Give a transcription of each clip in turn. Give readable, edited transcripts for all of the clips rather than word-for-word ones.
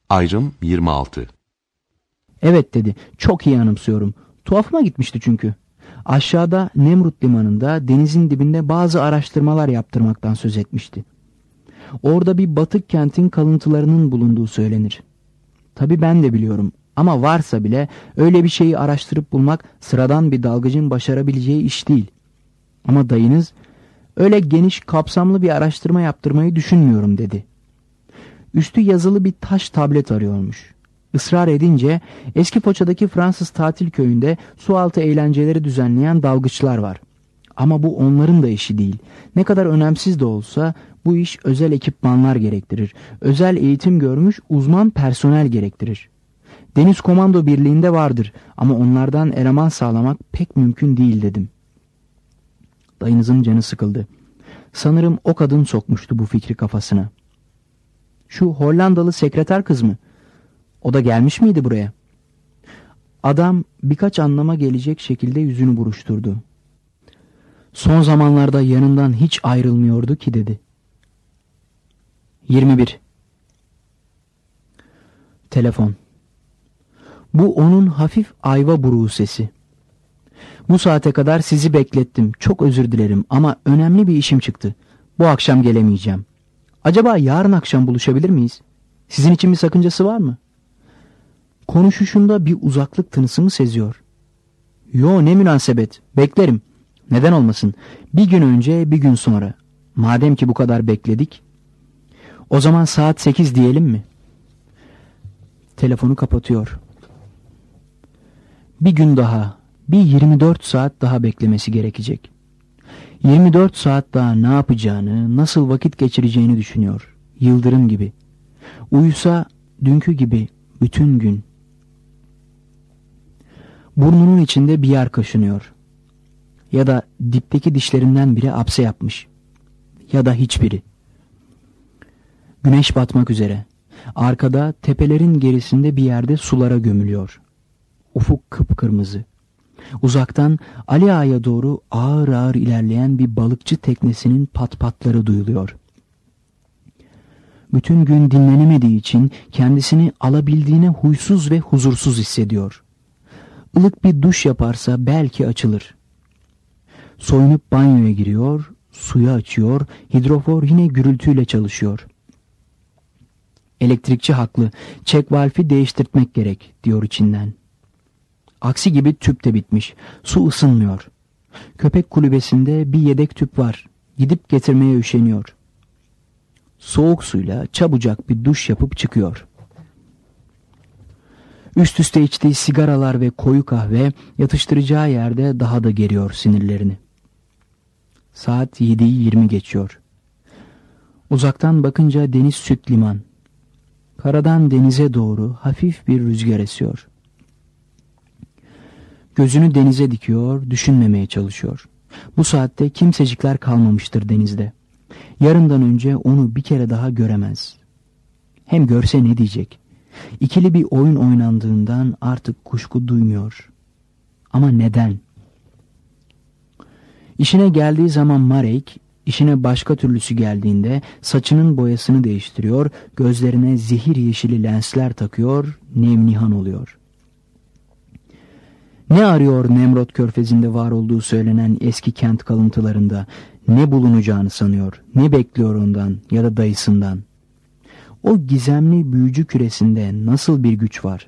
Ayrım 26. Evet dedi. Çok iyi anımsıyorum. Tuhafıma gitmişti çünkü. Aşağıda Nemrut limanında denizin dibinde bazı araştırmalar yaptırmaktan söz etmişti. Orada bir batık kentin kalıntılarının bulunduğu söylenir. Tabii ben de biliyorum ama varsa bile öyle bir şeyi araştırıp bulmak sıradan bir dalgıcın başarabileceği iş değil. Ama dayınız öyle geniş kapsamlı bir araştırma yaptırmayı düşünmüyorum dedi. Üstü yazılı bir taş tablet arıyormuş. Israr edince eski Foça'daki Fransız tatil köyünde sualtı eğlenceleri düzenleyen dalgıçlar var. Ama bu onların da işi değil. Ne kadar önemsiz de olsa bu iş özel ekipmanlar gerektirir. Özel eğitim görmüş uzman personel gerektirir. Deniz Komando Birliği'nde vardır ama onlardan eleman sağlamak pek mümkün değil dedim. Dayınızın canı sıkıldı. Sanırım o kadın sokmuştu bu fikri kafasına. Şu Hollandalı sekreter kız mı? O da gelmiş miydi buraya? Adam birkaç anlama gelecek şekilde yüzünü buruşturdu. Son zamanlarda yanından hiç ayrılmıyordu ki dedi. 21. Telefon. Bu onun hafif ayva buruğu sesi. Bu saate kadar sizi beklettim. Çok özür dilerim ama önemli bir işim çıktı. Bu akşam gelemeyeceğim. Acaba yarın akşam buluşabilir miyiz? Sizin için bir sakıncası var mı? Konuşuşunda bir uzaklık tınısını seziyor. Yo, ne münasebet. Beklerim. Neden olmasın? Bir gün önce, bir gün sonra. Madem ki bu kadar bekledik. O zaman saat 8 diyelim mi? Telefonu kapatıyor. Bir gün daha, bir 24 saat daha beklemesi gerekecek. 24 saat daha ne yapacağını, nasıl vakit geçireceğini düşünüyor. Yıldırım gibi. Uyusa dünkü gibi bütün gün. Burnunun içinde bir yer kaşınıyor. Ya da dipteki dişlerinden biri apse yapmış. Ya da hiçbiri. Güneş batmak üzere. Arkada tepelerin gerisinde bir yerde sulara gömülüyor. Ufuk kıpkırmızı. Uzaktan Ali Ağa'ya doğru ağır ağır ilerleyen bir balıkçı teknesinin patpatları duyuluyor. Bütün gün dinlenemediği için kendisini alabildiğine huysuz ve huzursuz hissediyor. Ilık bir duş yaparsa belki açılır. Soyunup banyoya giriyor, suyu açıyor, hidrofor yine gürültüyle çalışıyor. Elektrikçi haklı, çek valfi değiştirtmek gerek diyor içinden. Aksi gibi tüp de bitmiş, su ısınmıyor. Köpek kulübesinde bir yedek tüp var, gidip getirmeye üşeniyor. Soğuk suyla çabucak bir duş yapıp çıkıyor. Üst üste içtiği sigaralar ve koyu kahve yatıştıracağı yerde daha da geriyor sinirlerini. Saat 7'yi 20 geçiyor. Uzaktan bakınca deniz süt liman. Karadan denize doğru hafif bir rüzgar esiyor. Gözünü denize dikiyor, düşünmemeye çalışıyor. Bu saatte kimsecikler kalmamıştır denizde. Yarından önce onu bir kere daha göremez. Hem görse ne diyecek? İkili bir oyun oynandığından artık kuşku duymuyor. Ama neden? İşine geldiği zaman Marek, işine başka türlüsü geldiğinde saçının boyasını değiştiriyor, gözlerine zehir yeşili lensler takıyor, nemnihan oluyor. Ne arıyor Nemrut Körfezi'nde var olduğu söylenen eski kent kalıntılarında? Ne bulunacağını sanıyor, ne bekliyor ondan ya da dayısından? O gizemli büyücü küresinde nasıl bir güç var?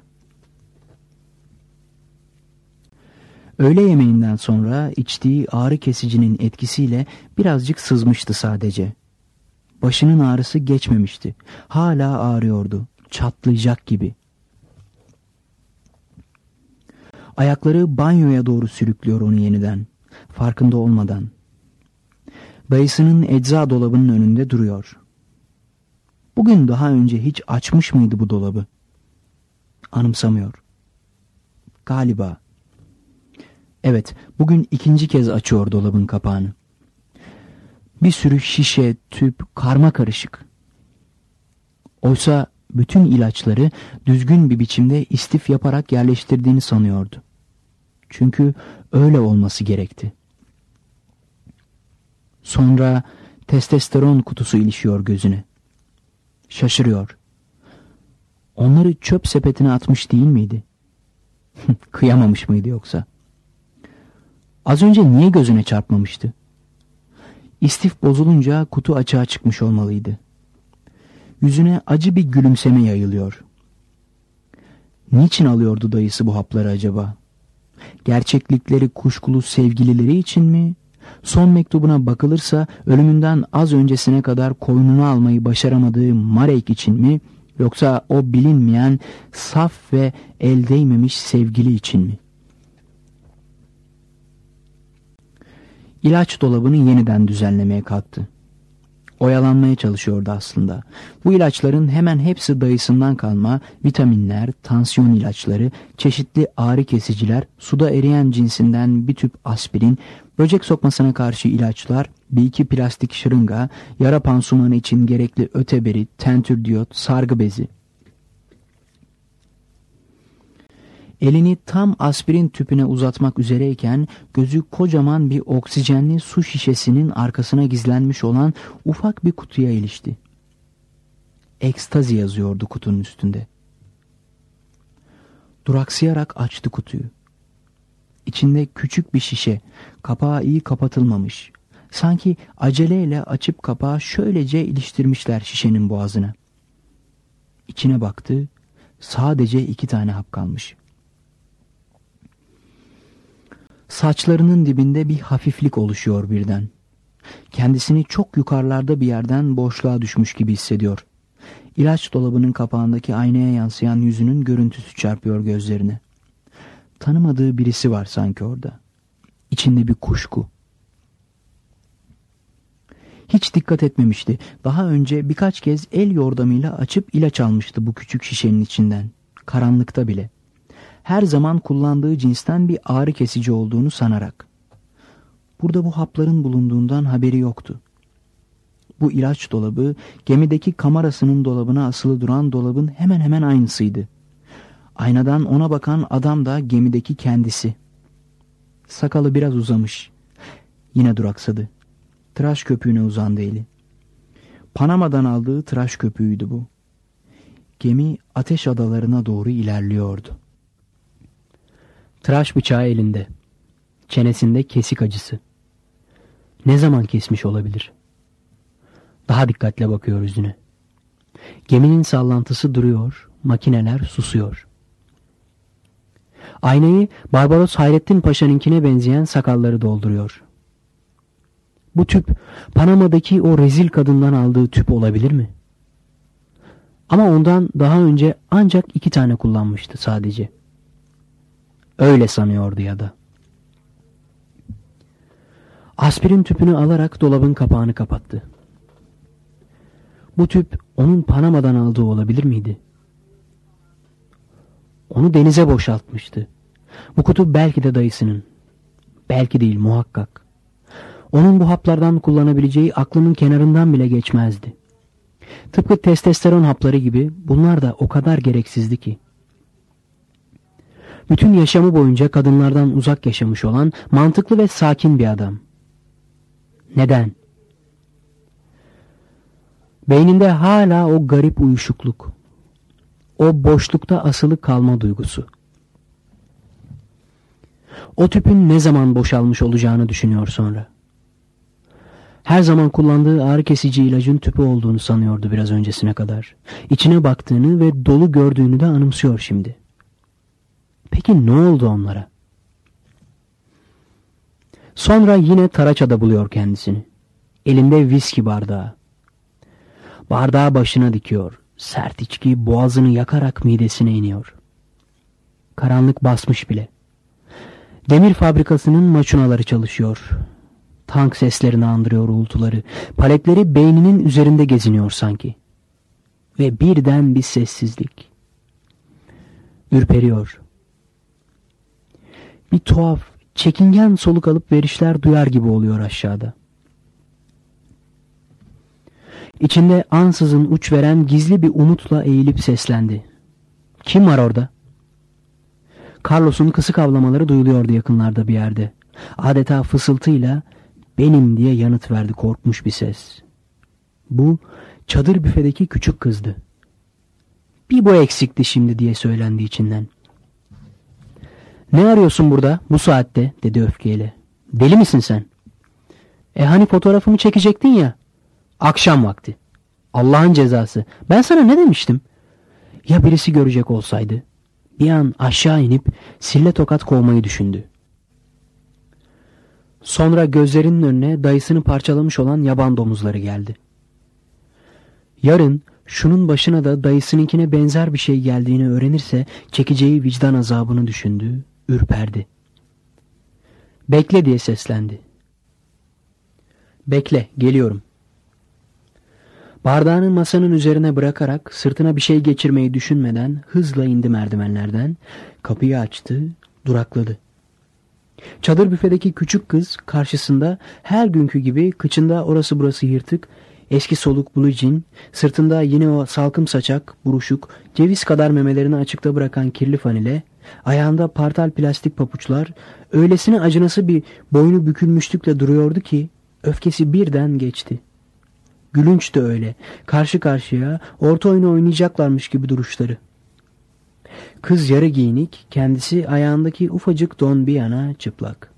Öğle yemeğinden sonra içtiği ağrı kesicinin etkisiyle birazcık sızmıştı sadece. Başının ağrısı geçmemişti. Hala ağrıyordu. Çatlayacak gibi. Ayakları banyoya doğru sürüklüyor onu yeniden. Farkında olmadan. Dayısının ecza dolabının önünde duruyor. Bugün daha önce hiç açmış mıydı bu dolabı? Anımsamıyor. Galiba. Evet, bugün ikinci kez açıyor dolabın kapağını. Bir sürü şişe, tüp, karma karışık. Oysa bütün ilaçları düzgün bir biçimde istif yaparak yerleştirdiğini sanıyordu. Çünkü öyle olması gerekti. Sonra testosteron kutusu ilişiyor gözüne. Şaşırıyor. Onları çöp sepetine atmış değil miydi? Kıyamamış mıydı yoksa? Az önce niye gözüne çarpmamıştı? İstif bozulunca kutu açığa çıkmış olmalıydı. Yüzüne acı bir gülümseme yayılıyor. Niçin alıyordu dayısı bu hapları acaba? Gerçeklikleri kuşkulu sevgilileri için mi? Son mektubuna bakılırsa ölümünden az öncesine kadar koynuna almayı başaramadığı Marek için mi? Yoksa o bilinmeyen, saf ve el değmemiş sevgili için mi? İlaç dolabını yeniden düzenlemeye kalktı. Oyalanmaya çalışıyordu aslında. Bu ilaçların hemen hepsi dayısından kalma vitaminler, tansiyon ilaçları, çeşitli ağrı kesiciler, suda eriyen cinsinden bir tüp aspirin, böcek sokmasına karşı ilaçlar, bir iki plastik şırınga, yara pansumanı için gerekli öteberi, tentürdiyot, sargı bezi. Elini tam aspirin tüpüne uzatmak üzereyken gözü kocaman bir oksijenli su şişesinin arkasına gizlenmiş olan ufak bir kutuya ilişti. Ekstazi yazıyordu kutunun üstünde. Duraksayarak açtı kutuyu. İçinde küçük bir şişe, kapağı iyi kapatılmamış. Sanki aceleyle açıp kapağı şöylece iliştirmişler şişenin boğazına. İçine baktı, sadece 2 tane hap kalmış. Saçlarının dibinde bir hafiflik oluşuyor birden. Kendisini çok yukarılarda bir yerden boşluğa düşmüş gibi hissediyor. İlaç dolabının kapağındaki aynaya yansıyan yüzünün görüntüsü çarpıyor gözlerine. Tanımadığı birisi var sanki orada. İçinde bir kuşku. Hiç dikkat etmemişti. Daha önce birkaç kez el yordamıyla açıp ilaç almıştı bu küçük şişenin içinden. Karanlıkta bile. Her zaman kullandığı cinsten bir ağrı kesici olduğunu sanarak. Burada bu hapların bulunduğundan haberi yoktu. Bu ilaç dolabı gemideki kamerasının dolabına asılı duran dolabın hemen hemen aynısıydı. Aynadan ona bakan adam da gemideki kendisi. Sakalı biraz uzamış. Yine duraksadı. Tıraş köpüğüne uzandı eli. Panama'dan aldığı tıraş köpüğüydü bu. Gemi Ateş Adalarına doğru ilerliyordu. Tıraş bıçağı elinde. Çenesinde kesik acısı. Ne zaman kesmiş olabilir? Daha dikkatle bakıyor yüzüne. Geminin sallantısı duruyor, makineler susuyor. Aynayı Barbaros Hayrettin Paşa'nınkine benzeyen sakalları dolduruyor. Bu tüp Panama'daki o rezil kadından aldığı tüp olabilir mi? Ama ondan daha önce ancak 2 tane kullanmıştı sadece. Öyle sanıyordu ya da. Aspirin tüpünü alarak dolabın kapağını kapattı. Bu tüp onun Panama'dan aldığı olabilir miydi? Onu denize boşaltmıştı. Bu kutu belki de dayısının. Belki değil, muhakkak. Onun bu haplardan kullanabileceği aklının kenarından bile geçmezdi. Tıpkı testosteron hapları gibi bunlar da o kadar gereksizdi ki. Bütün yaşamı boyunca kadınlardan uzak yaşamış olan mantıklı ve sakin bir adam. Neden? Beyninde hala o garip uyuşukluk. O boşlukta asılı kalma duygusu. O tüpün ne zaman boşalmış olacağını düşünüyor sonra. Her zaman kullandığı ağrı kesici ilacın tüpü olduğunu sanıyordu biraz öncesine kadar. İçine baktığını ve dolu gördüğünü de anımsıyor şimdi. Peki ne oldu onlara? Sonra yine Taraça'da buluyor kendisini. Elinde viski bardağı. Bardağı başına dikiyor. Sert içki boğazını yakarak midesine iniyor. Karanlık basmış bile. Demir fabrikasının maçunaları çalışıyor. Tank seslerini andırıyor uğultuları. Paletleri beyninin üzerinde geziniyor sanki. Ve birden bir sessizlik. Ürperiyor. Bir tuhaf, çekingen soluk alıp verişler duyar gibi oluyor aşağıda. İçinde ansızın uç veren gizli bir umutla eğilip seslendi. Kim var orada? Carlos'un kısık avlamaları duyuluyordu yakınlarda bir yerde. Adeta fısıltıyla benim diye yanıt verdi korkmuş bir ses. Bu çadır büfedeki küçük kızdı. Bir bu eksikti şimdi diye söylendi içinden. Ne arıyorsun burada bu saatte dedi öfkeyle. Deli misin sen? Hani fotoğrafımı çekecektin ya. Akşam vakti. Allah'ın cezası. Ben sana ne demiştim? Ya birisi görecek olsaydı? Bir an aşağı inip sille tokat kovmayı düşündü. Sonra gözlerinin önüne dayısını parçalamış olan yaban domuzları geldi. Yarın şunun başına da dayısınınkine benzer bir şey geldiğini öğrenirse çekeceği vicdan azabını düşündü, ürperdi. Bekle diye seslendi. Bekle, geliyorum. Bardağını masanın üzerine bırakarak sırtına bir şey geçirmeyi düşünmeden hızla indi merdivenlerden, kapıyı açtı, durakladı. Çadır büfedeki küçük kız karşısında her günkü gibi kıçında orası burası yırtık, eski soluk blue jean, sırtında yine o salkım saçak, buruşuk, ceviz kadar memelerini açıkta bırakan kirli fanile, ayağında partal plastik papuçlar, öylesine acınası bir boynu bükülmüşlükle duruyordu ki öfkesi birden geçti. Gülünç de öyle, karşı karşıya orta oyunu oynayacaklarmış gibi duruşları. Kız yarı giyinik, kendisi ayağındaki ufacık don bir yana çıplak.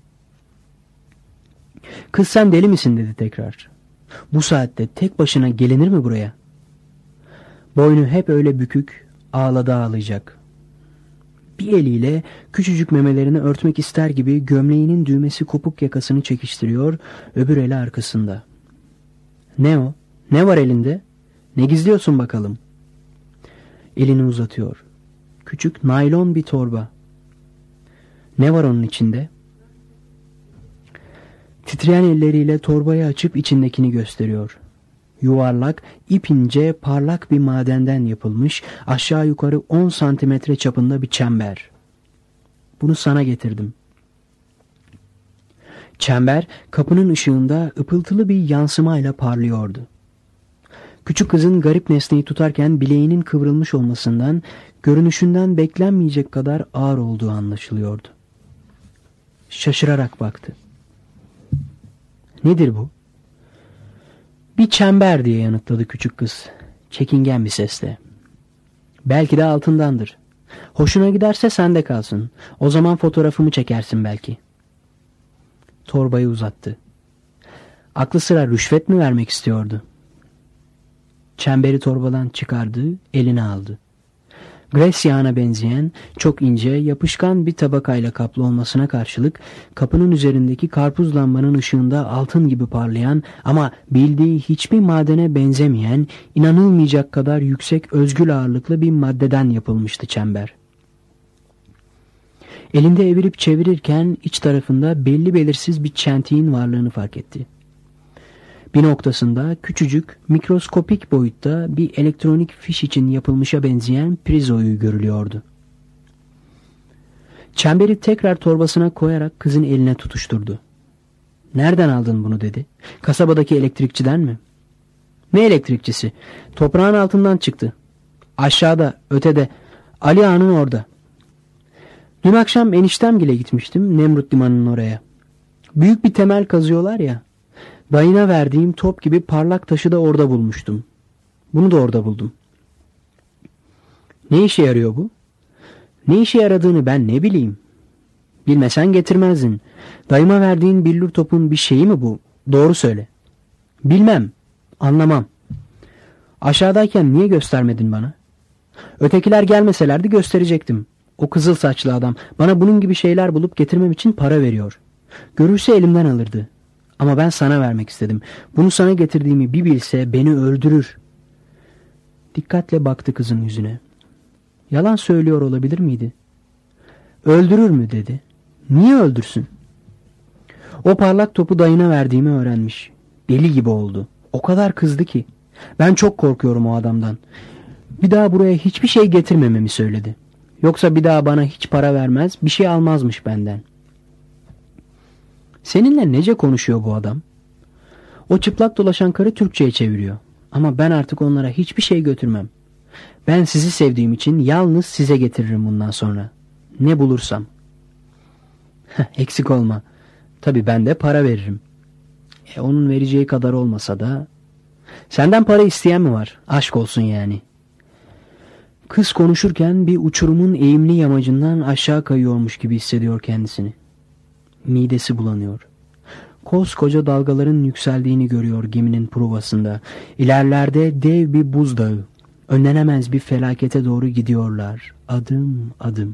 Kız sen deli misin dedi tekrar. Bu saatte tek başına gelinir mi buraya? Boynu hep öyle bükük, ağladı ağlayacak. Bir eliyle küçücük memelerini örtmek ister gibi gömleğinin düğmesi kopuk yakasını çekiştiriyor, öbür eli arkasında. Ne o? Ne var elinde? Ne gizliyorsun bakalım? Elini uzatıyor. Küçük naylon bir torba. Ne var onun içinde? Titreyen elleriyle torbayı açıp içindekini gösteriyor. Yuvarlak, ipince, parlak bir madenden yapılmış, aşağı yukarı 10 santimetre çapında bir çember. Bunu sana getirdim. Çember, kapının ışığında ıpıltılı bir yansımayla parlıyordu. Küçük kızın garip nesneyi tutarken bileğinin kıvrılmış olmasından, görünüşünden beklenmeyecek kadar ağır olduğu anlaşılıyordu. Şaşırarak baktı. Nedir bu? Bir çember diye yanıtladı küçük kız. Çekingen bir sesle. Belki de altındandır. Hoşuna giderse sende kalsın. O zaman fotoğrafımı çekersin belki. Torbayı uzattı. Aklı sıra rüşvet mi vermek istiyordu? Çemberi torbadan çıkardı, eline aldı. Gres yağına benzeyen, çok ince, yapışkan bir tabakayla kaplı olmasına karşılık kapının üzerindeki karpuz lambanın ışığında altın gibi parlayan ama bildiği hiçbir madene benzemeyen, inanılmayacak kadar yüksek özgül ağırlıklı bir maddeden yapılmıştı çember. Elinde evirip çevirirken iç tarafında belli belirsiz bir çentiğin varlığını fark etti. Bir noktasında küçücük, mikroskopik boyutta bir elektronik fiş için yapılmışa benzeyen prizoyu görülüyordu. Çemberi tekrar torbasına koyarak kızın eline tutuşturdu. "Nereden aldın bunu?" dedi. "Kasabadaki elektrikçiden mi?" "Ne elektrikçisi? Toprağın altından çıktı. Aşağıda, ötede, Ali Ağa'nın orada. Dün akşam eniştemgile gitmiştim, Nemrut Limanı'nın oraya. Büyük bir temel kazıyorlar ya. Dayına verdiğim top gibi parlak taşı da orada bulmuştum. Bunu da orada buldum." "Ne işe yarıyor bu?" "Ne işe yaradığını ben ne bileyim. Bilmesen getirmezdin. Dayıma verdiğin billur topun bir şeyi mi bu? Doğru söyle." "Bilmem, anlamam." "Aşağıdayken niye göstermedin bana?" "Ötekiler gelmeselerdi gösterecektim. O kızıl saçlı adam bana bunun gibi şeyler bulup getirmem için para veriyor. Görürse elimden alırdı. Ama ben sana vermek istedim. Bunu sana getirdiğimi bir bilse beni öldürür." Dikkatle baktı kızın yüzüne. Yalan söylüyor olabilir miydi? "Öldürür mü?" dedi. "Niye öldürsün?" O parlak topu dayına verdiğimi öğrenmiş. Deli gibi oldu. O kadar kızdı ki. Ben çok korkuyorum o adamdan. Bir daha buraya hiçbir şey getirmememi söyledi. Yoksa bir daha bana hiç para vermez, bir şey almazmış benden. Seninle nece konuşuyor bu adam? O çıplak dolaşan karı Türkçe'ye çeviriyor. Ama ben artık onlara hiçbir şey götürmem. Ben sizi sevdiğim için yalnız size getiririm bundan sonra. Ne bulursam." "Eksik olma. Tabii ben de para veririm." Onun vereceği kadar olmasa da. "Senden para isteyen mi var? Aşk olsun yani." Kız konuşurken bir uçurumun eğimli yamacından aşağı kayıyormuş gibi hissediyor kendisini. Midesi bulanıyor. Koskoca dalgaların yükseldiğini görüyor geminin pruvasında. İlerlerde dev bir buzdağı. Önlenemez bir felakete doğru gidiyorlar. Adım adım.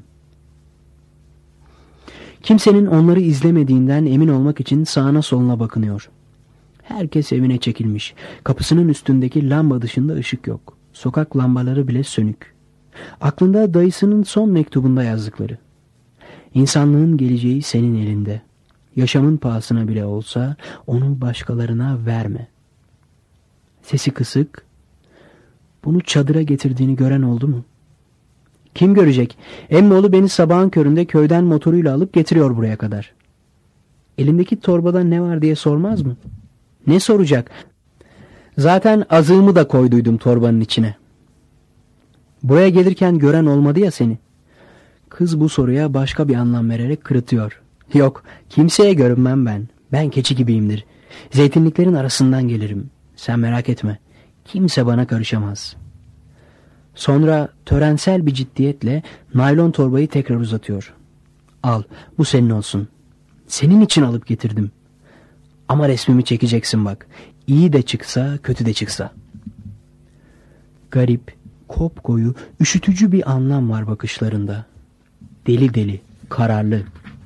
Kimsenin onları izlemediğinden emin olmak için sağına soluna bakınıyor. Herkes evine çekilmiş. Kapısının üstündeki lamba dışında ışık yok. Sokak lambaları bile sönük. Aklında dayısının son mektubunda yazdıkları. İnsanlığın geleceği senin elinde. Yaşamın pahasına bile olsa onu başkalarına verme. Sesi kısık. Bunu çadıra getirdiğini gören oldu mu? Kim görecek? Emmoğlu beni sabahın köründe köyden motoruyla alıp getiriyor buraya kadar. Elindeki torbada ne var diye sormaz mı? Ne soracak? Zaten azığımı da koyduydum torbanın içine. Buraya gelirken gören olmadı ya seni. Kız bu soruya başka bir anlam vererek kırıtıyor. Yok, kimseye görünmem ben. Ben keçi gibiyimdir. Zeytinliklerin arasından gelirim. Sen merak etme. Kimse bana karışamaz. Sonra törensel bir ciddiyetle naylon torbayı tekrar uzatıyor. Al, bu senin olsun. Senin için alıp getirdim. Ama resmimi çekeceksin bak. İyi de çıksa, kötü de çıksa. Garip, kopkoyu, üşütücü bir anlam var bakışlarında. Deli deli, kararlı.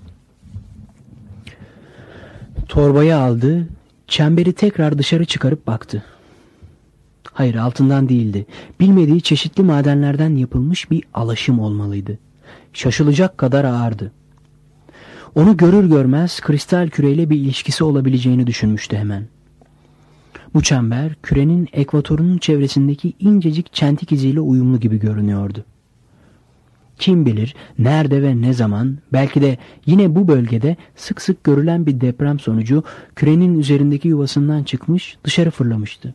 Torbayı aldı, çemberi tekrar dışarı çıkarıp baktı. Hayır, altından değildi. Bilmediği çeşitli madenlerden yapılmış bir alaşım olmalıydı. Şaşılacak kadar ağırdı. Onu görür görmez kristal küreyle bir ilişkisi olabileceğini düşünmüştü hemen. Bu çember kürenin ekvatorunun çevresindeki incecik çentik iziyle uyumlu gibi görünüyordu. Kim bilir nerede ve ne zaman, belki de yine bu bölgede sık sık görülen bir deprem sonucu kürenin üzerindeki yuvasından çıkmış, dışarı fırlamıştı.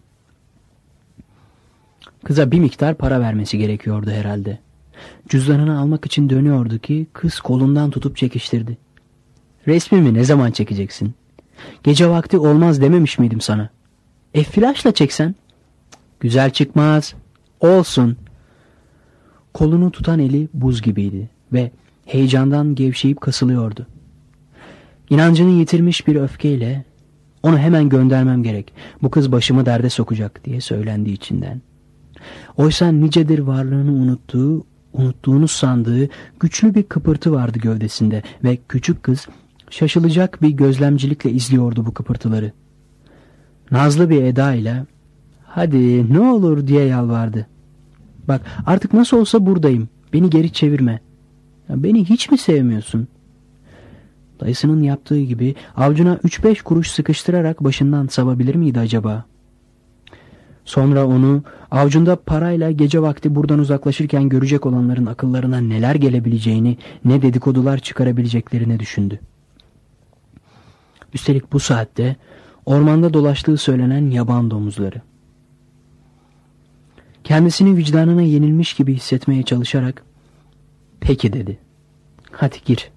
Kıza bir miktar para vermesi gerekiyordu herhalde. Cüzdanını almak için dönüyordu ki kız kolundan tutup çekiştirdi. Resmimi ne zaman çekeceksin? Gece vakti olmaz dememiş miydim sana? Flaşla çeksen? Güzel çıkmaz. Olsun. Kolunu tutan eli buz gibiydi ve heyecandan gevşeyip kasılıyordu. İnancını yitirmiş bir öfkeyle onu hemen göndermem gerek. Bu kız başımı derde sokacak diye söylendi içinden. Oysa nicedir varlığını unuttuğunu sandığı güçlü bir kıpırtı vardı gövdesinde ve küçük kız şaşılacak bir gözlemcilikle izliyordu bu kıpırtıları. Nazlı bir edayla "Hadi ne olur" diye yalvardı. "Bak artık nasıl olsa buradayım. Beni geri çevirme. Ya, beni hiç mi sevmiyorsun?" Dayısının yaptığı gibi avcuna 3-5 kuruş sıkıştırarak başından savabilir miydi acaba? Sonra onu avcunda parayla gece vakti buradan uzaklaşırken görecek olanların akıllarına neler gelebileceğini, ne dedikodular çıkarabileceklerini düşündü. Üstelik bu saatte ormanda dolaştığı söylenen yaban domuzları. Kendisini vicdanına yenilmiş gibi hissetmeye çalışarak "Peki" dedi. "Hadi gir."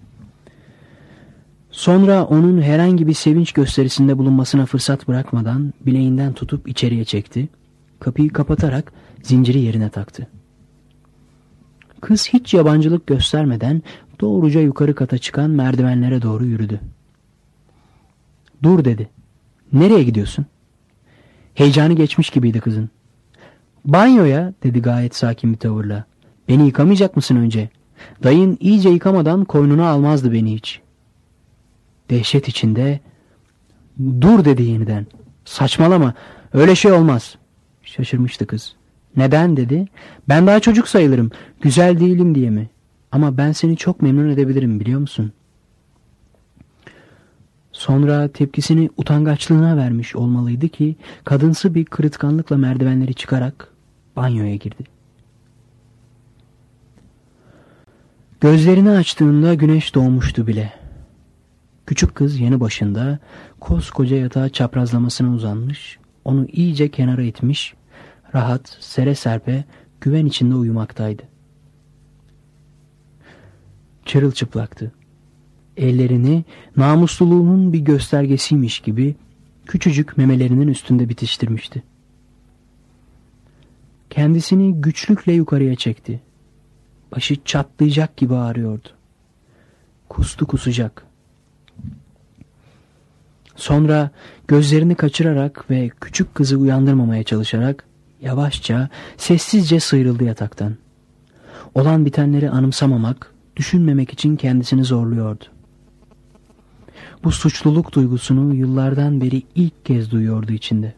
Sonra onun herhangi bir sevinç gösterisinde bulunmasına fırsat bırakmadan bileğinden tutup içeriye çekti. Kapıyı kapatarak zinciri yerine taktı. Kız hiç yabancılık göstermeden doğruca yukarı kata çıkan merdivenlere doğru yürüdü. "Dur" dedi. "Nereye gidiyorsun?" Heyecanı geçmiş gibiydi kızın. "Banyoya" dedi gayet sakin bir tavırla. "Beni yıkamayacak mısın önce? Dayın iyice yıkamadan koynuna almazdı beni hiç." Dehşet içinde "Dur" dedi yeniden. "Saçmalama, öyle şey olmaz." Şaşırmıştı kız. "Neden?" dedi. "Ben daha çocuk sayılırım, güzel değilim diye mi? Ama ben seni çok memnun edebilirim, biliyor musun?" Sonra tepkisini utangaçlığına vermiş olmalıydı ki kadınsı bir kırıtkanlıkla merdivenleri çıkarak banyoya girdi. Gözlerini açtığında güneş doğmuştu bile. Küçük kız yanı başında koskoca yatağa çaprazlamasına uzanmış, onu iyice kenara itmiş, rahat, sere serpe, güven içinde uyumaktaydı. Çırılçıplaktı. Ellerini namusluluğunun bir göstergesiymiş gibi küçücük memelerinin üstünde bitiştirmişti. Kendisini güçlükle yukarıya çekti. Başı çatlayacak gibi ağrıyordu. Kustu kusacak. Sonra gözlerini kaçırarak ve küçük kızı uyandırmamaya çalışarak yavaşça, sessizce sıyrıldı yataktan. Olan bitenleri anımsamamak, düşünmemek için kendisini zorluyordu. Bu suçluluk duygusunu yıllardan beri ilk kez duyuyordu içinde.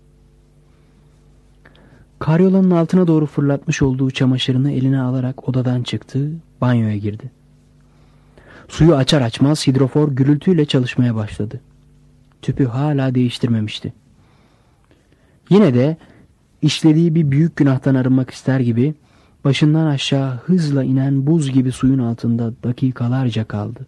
Karyolanın altına doğru fırlatmış olduğu çamaşırını eline alarak odadan çıktı, banyoya girdi. Suyu açar açmaz hidrofor gürültüyle çalışmaya başladı. Tüpü hala değiştirmemişti. Yine de işlediği bir büyük günahtan arınmak ister gibi başından aşağı hızla inen buz gibi suyun altında dakikalarca kaldı.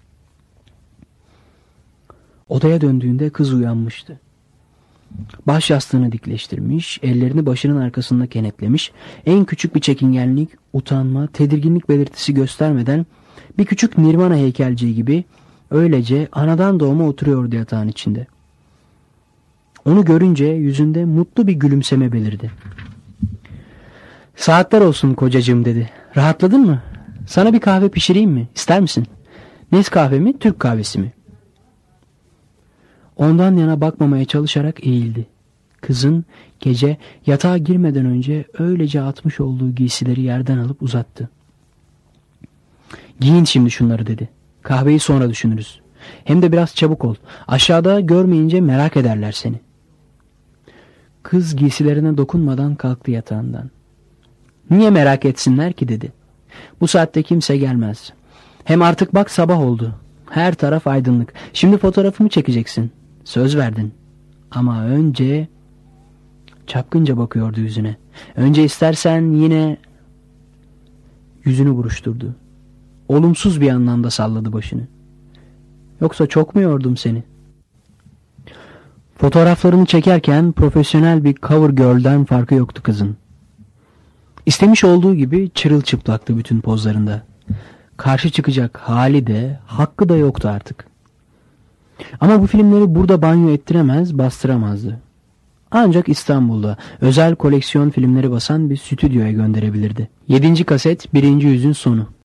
Odaya döndüğünde kız uyanmıştı. Baş yastığını dikleştirmiş, ellerini başının arkasında kenetlemiş, en küçük bir çekingenlik, utanma, tedirginlik belirtisi göstermeden bir küçük Nirvana heykelciği gibi öylece anadan doğma oturuyordu yatağın içinde. Onu görünce yüzünde mutlu bir gülümseme belirdi. "Saatler olsun kocacığım," dedi. "Rahatladın mı? Sana bir kahve pişireyim mi? İster misin? Nescafe mi, Türk kahvesi mi?" Ondan yana bakmamaya çalışarak eğildi. Kızın gece yatağa girmeden önce öylece atmış olduğu giysileri yerden alıp uzattı. "Giyin şimdi şunları," dedi. "Kahveyi sonra düşünürüz. Hem de biraz çabuk ol. Aşağıda görmeyince merak ederler seni." Kız giysilerine dokunmadan kalktı yatağından. "Niye merak etsinler ki?" dedi. "Bu saatte kimse gelmez. Hem artık bak sabah oldu. Her taraf aydınlık. Şimdi fotoğrafımı çekeceksin. Söz verdin. Ama önce..." Çapkınca bakıyordu yüzüne. "Önce istersen yine..." Yüzünü buruşturdu. Olumsuz bir anlamda salladı başını. "Yoksa çok mu yordum seni?" Fotoğraflarını çekerken profesyonel bir cover girl'den farkı yoktu kızın. İstemiş olduğu gibi çırılçıplaktı bütün pozlarında. Karşı çıkacak hali de hakkı da yoktu artık. Ama bu filmleri burada banyo ettiremez, bastıramazdı. Ancak İstanbul'da özel koleksiyon filmleri basan bir stüdyoya gönderebilirdi. 7. kaset 1. yüzün sonu.